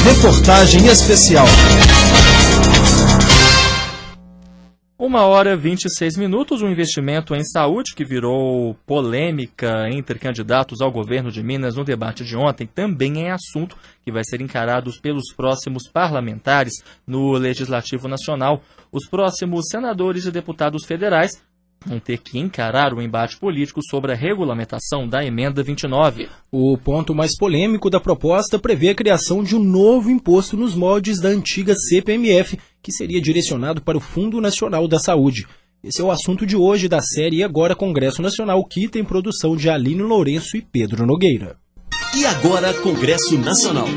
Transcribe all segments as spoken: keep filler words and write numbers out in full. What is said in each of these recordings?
Reportagem especial. Uma hora e vinte e seis minutos, um investimento em saúde que virou polêmica entre candidatos ao governo de Minas no debate de ontem também é assunto que vai ser encarado pelos próximos parlamentares no Legislativo Nacional. Os próximos senadores e deputados federais vão ter que encarar o embate político sobre a regulamentação da emenda vinte e nove. O ponto mais polêmico da proposta prevê a criação de um novo imposto nos moldes da antiga C P M F, que seria direcionado para o Fundo Nacional da Saúde. Esse é o assunto de hoje da série Agora Congresso Nacional, que tem produção de Aline Lourenço e Pedro Nogueira. E agora Congresso Nacional.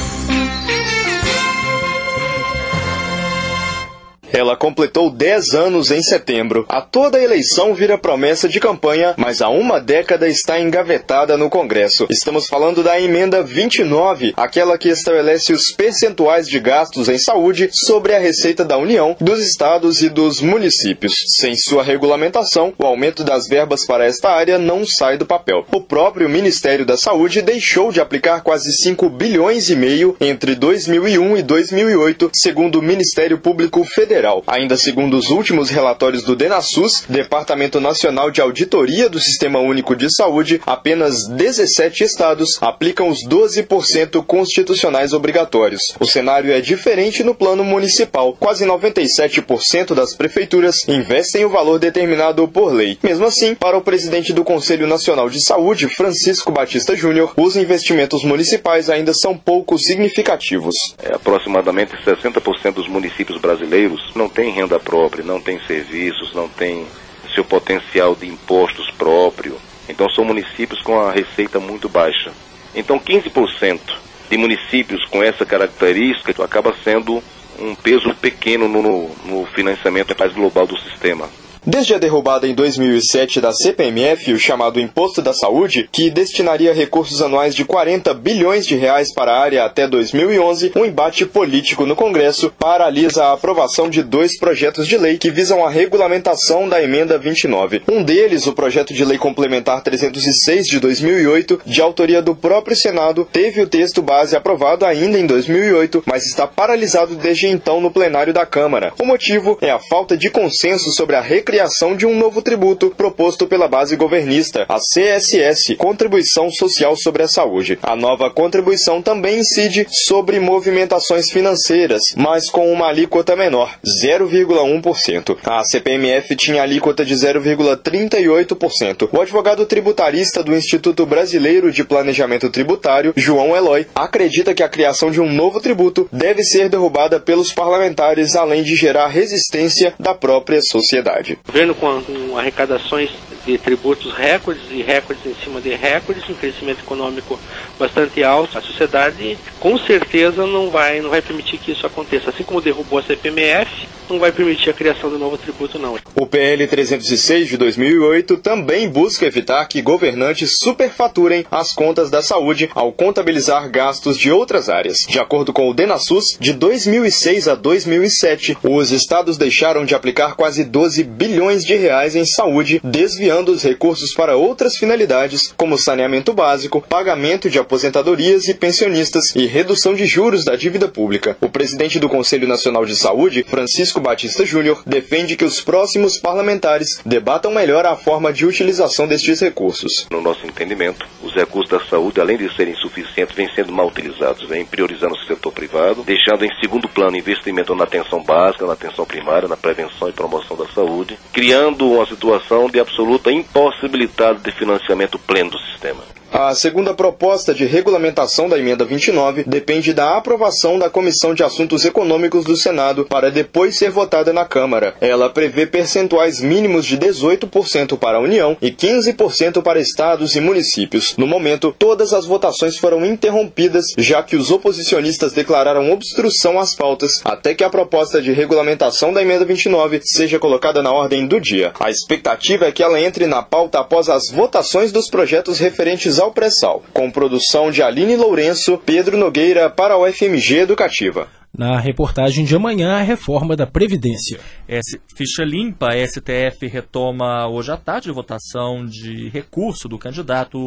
Ela completou dez anos em setembro. A toda eleição vira promessa de campanha, mas há uma década está engavetada no Congresso. Estamos falando da emenda vinte e nove, aquela que estabelece os percentuais de gastos em saúde sobre a receita da União, dos estados e dos municípios. Sem sua regulamentação, o aumento das verbas para esta área não sai do papel. O próprio Ministério da Saúde deixou de aplicar quase cinco bilhões e meio entre dois mil e um e dois mil e oito, segundo o Ministério Público Federal. Ainda segundo os últimos relatórios do DENASUS, Departamento Nacional de Auditoria do Sistema Único de Saúde, apenas dezessete estados aplicam os doze por cento constitucionais obrigatórios. O cenário é diferente no plano municipal. Quase noventa e sete por cento das prefeituras investem o valor determinado por lei. Mesmo assim, para o presidente do Conselho Nacional de Saúde, Francisco Batista Júnior, os investimentos municipais ainda são pouco significativos. É, aproximadamente sessenta por cento dos municípios brasileiros não tem renda própria, não tem serviços, não tem seu potencial de impostos próprio. Então são municípios com a receita muito baixa. Então quinze por cento de municípios com essa característica acaba sendo um peso pequeno no, no financiamento mais global do sistema. Desde a derrubada em dois mil e sete da C P M F, o chamado Imposto da Saúde, que destinaria recursos anuais de quarenta bilhões de reais para a área até dois mil e onze, um embate político no Congresso paralisa a aprovação de dois projetos de lei que visam a regulamentação da emenda vinte e nove. Um deles, o projeto de lei complementar trezentos e seis de dois mil e oito, de autoria do próprio Senado, teve o texto base aprovado ainda em dois mil e oito, mas está paralisado desde então no plenário da Câmara. O motivo é a falta de consenso sobre a recriação criação de um novo tributo proposto pela base governista, a C S S, Contribuição Social sobre a Saúde. A nova contribuição também incide sobre movimentações financeiras, mas com uma alíquota menor, zero vírgula um por cento. A C P M F tinha alíquota de zero vírgula trinta e oito por cento. O advogado tributarista do Instituto Brasileiro de Planejamento Tributário, João Eloy, acredita que a criação de um novo tributo deve ser derrubada pelos parlamentares, além de gerar resistência da própria sociedade. O governo com, com arrecadações de tributos recordes e recordes em cima de recordes, um crescimento econômico bastante alto, a sociedade com certeza não vai, não vai permitir que isso aconteça. Assim como derrubou a C P M F, não vai permitir a criação do novo tributo, não. O P L trezentos e seis de dois mil e oito também busca evitar que governantes superfaturem as contas da saúde ao contabilizar gastos de outras áreas. De acordo com o DENASUS, de dois mil e seis a dois mil e sete, os estados deixaram de aplicar quase doze bilhões de reais em saúde, desviando os recursos para outras finalidades, como saneamento básico, pagamento de aposentadorias e pensionistas e redução de juros da dívida pública. O presidente do Conselho Nacional de Saúde, Francisco Batista Júnior, defende que os próximos parlamentares debatam melhor a forma de utilização destes recursos. No nosso entendimento, os recursos da saúde, além de serem insuficientes, vêm sendo mal utilizados, vêm priorizando o setor privado, deixando em segundo plano investimento na atenção básica, na atenção primária, na prevenção e promoção da saúde, criando uma situação de absoluta impossibilidade de financiamento pleno do sistema. A segunda proposta de regulamentação da emenda vinte e nove depende da aprovação da Comissão de Assuntos Econômicos do Senado para depois ser votada na Câmara. Ela prevê percentuais mínimos de dezoito por cento para a União e quinze por cento para estados e municípios. No momento, todas as votações foram interrompidas, já que os oposicionistas declararam obstrução às pautas, até que a proposta de regulamentação da emenda vinte e nove seja colocada na ordem do dia. A expectativa é que ela entre na pauta após as votações dos projetos referentes ao pré-sal. Com produção de Aline Lourenço, Pedro Nogueira para a U F M G Educativa. Na reportagem de amanhã, a reforma da Previdência. S, ficha limpa, a S T F retoma hoje à tarde a votação de recurso do candidato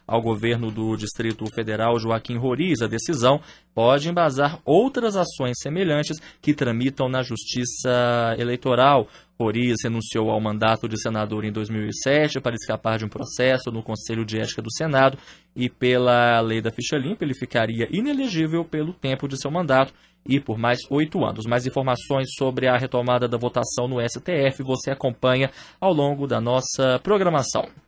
ao governo do Distrito Federal, Joaquim Roriz. A decisão pode embasar outras ações semelhantes que tramitam na Justiça Eleitoral. Roriz renunciou ao mandato de senador em dois mil e sete para escapar de um processo no Conselho de Ética do Senado e pela lei da ficha limpa ele ficaria inelegível pelo tempo de seu mandato e por mais oito anos. Mais informações sobre a retomada da votação no S T F você acompanha ao longo da nossa programação.